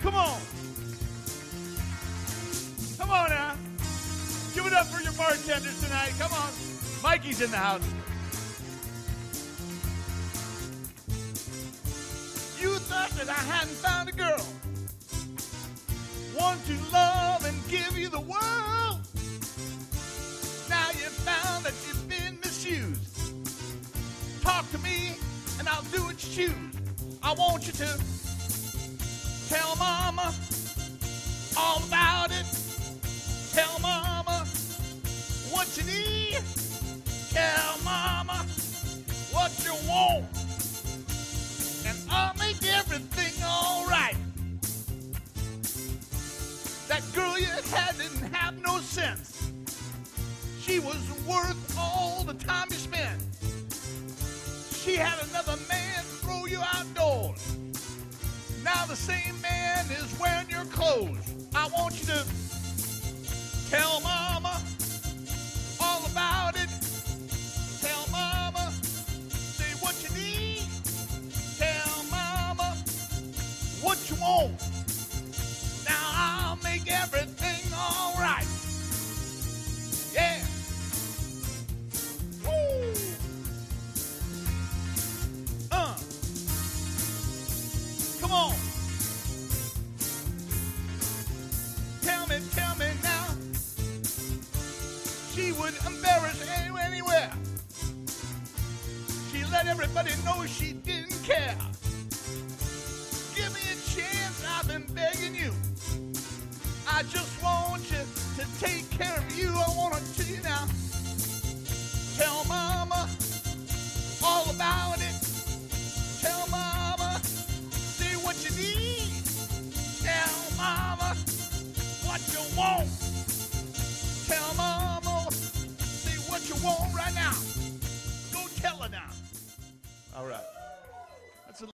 Come on. Come on now. Give it up for your bartenders tonight. Come on. Mikey's in the house. You thought that I hadn't found a girl. Want to love and give you the world. Now you found that you've been misused. Talk to me and I'll do what you choose. I want you to tell mama all about it. Tell mama what you need. Tell mama what you want. And I'll make everything all right. That girl you had didn't have no sense. She was worth all the time you spent. She had another man throw you outdoors. Now the same man is wearing your clothes. I want you to tell mama all about it. Tell mama, say what you need. Tell mama what you want. Now I'll make everything all right. Yeah. Woo. Come on. Tell me now. She would embarrass anywhere. She let everybody know she didn't care. Give me a chance, I've been begging you. I just want you to take care of you. I want to tell you now. Tell mama all about it. Tell mama, say what you need. Tell mama what you want. Tell mama, say what you want right now. Go tell her now. All right.